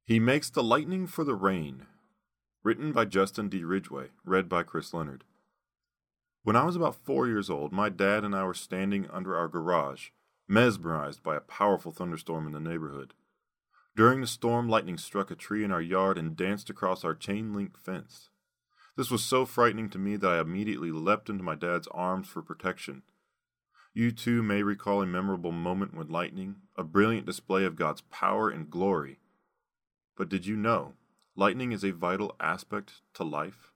He Makes the Lightning for the Rain. Written by Justin D. Ridgway. Read by Chris Leonard. When I was about 4 years old, my dad and I were standing under our garage, mesmerized by a powerful thunderstorm in the neighborhood. During the storm, lightning struck a tree in our yard and danced across our chain-link fence. This was so frightening to me that I immediately leapt into my dad's arms for protection. You too may recall a memorable moment when lightning, a brilliant display of God's power and glory. But did you know, lightning is a vital aspect to life?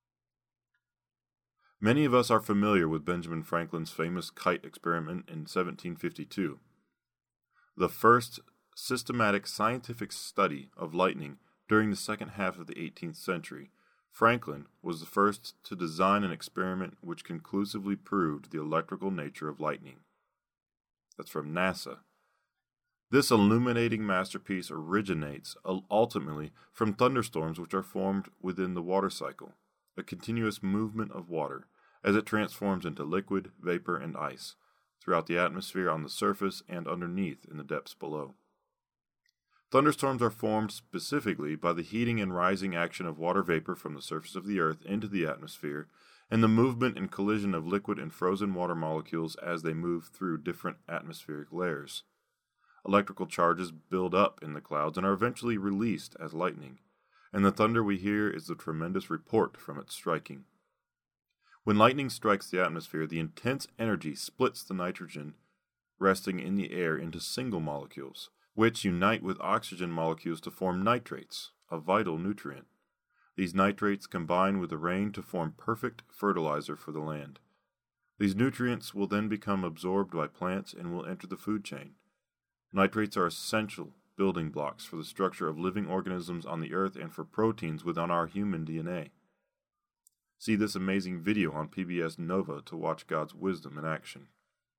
Many of us are familiar with Benjamin Franklin's famous kite experiment in 1752. The first systematic scientific study of lightning during the second half of the 18th century, Franklin was the first to design an experiment which conclusively proved the electrical nature of lightning. That's from NASA. This illuminating masterpiece originates ultimately from thunderstorms which are formed within the water cycle, a continuous movement of water as it transforms into liquid, vapor, and ice throughout the atmosphere on the surface and underneath in the depths below. Thunderstorms are formed specifically by the heating and rising action of water vapor from the surface of the earth into the atmosphere and the movement and collision of liquid and frozen water molecules as they move through different atmospheric layers. Electrical charges build up in the clouds and are eventually released as lightning, and the thunder we hear is the tremendous report from its striking. When lightning strikes the atmosphere, the intense energy splits the nitrogen resting in the air into single molecules, which unite with oxygen molecules to form nitrates, a vital nutrient. These nitrates combine with the rain to form perfect fertilizer for the land. These nutrients will then become absorbed by plants and will enter the food chain. Nitrates are essential building blocks for the structure of living organisms on the earth and for proteins within our human DNA. See this amazing video on PBS Nova to watch God's wisdom in action.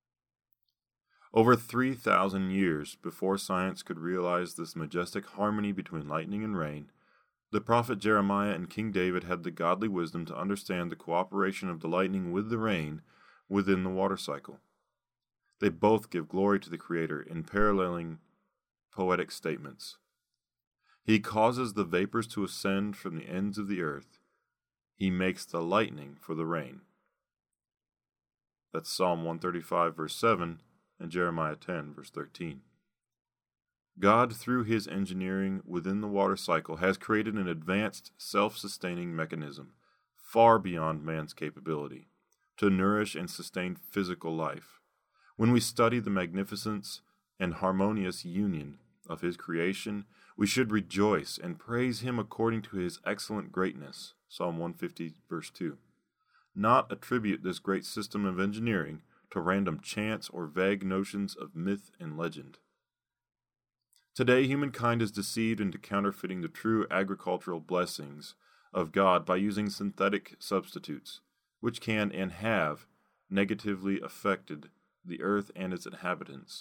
Over 3,000 years before science could realize this majestic harmony between lightning and rain, the prophet Jeremiah and King David had the godly wisdom to understand the cooperation of the lightning with the rain within the water cycle. They both give glory to the Creator in paralleling poetic statements. He causes the vapors to ascend from the ends of the earth. He makes the lightning for the rain. That's Psalm 135, verse 7, and Jeremiah 10, verse 13. God, through His engineering within the water cycle, has created an advanced, self-sustaining mechanism, far beyond man's capability, to nourish and sustain physical life. When we study the magnificence and harmonious union of His creation, we should rejoice and praise Him according to His excellent greatness, Psalm 150, verse 2. Not attribute this great system of engineering to random chance or vague notions of myth and legend. Today, humankind is deceived into counterfeiting the true agricultural blessings of God by using synthetic substitutes, which can and have negatively affected the earth and its inhabitants.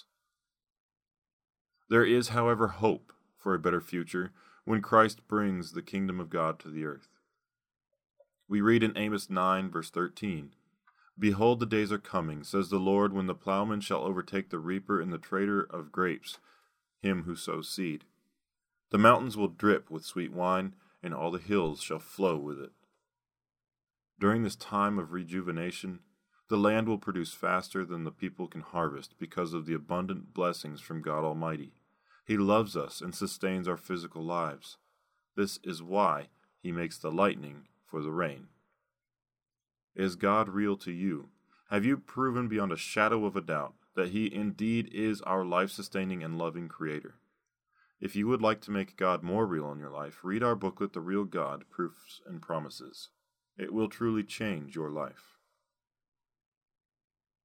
There is, however, hope for a better future when Christ brings the kingdom of God to the earth. We read in Amos 9, verse 13, "Behold, the days are coming, says the Lord, when the plowman shall overtake the reaper and the trader of grapes, him who sows seed. The mountains will drip with sweet wine, and all the hills shall flow with it." During this time of rejuvenation, the land will produce faster than the people can harvest because of the abundant blessings from God Almighty. He loves us and sustains our physical lives. This is why He makes the lightning for the rain. Is God real to you? Have you proven beyond a shadow of a doubt that He indeed is our life-sustaining and loving Creator? If you would like to make God more real in your life, read our booklet, The Real God, Proofs and Promises. It will truly change your life.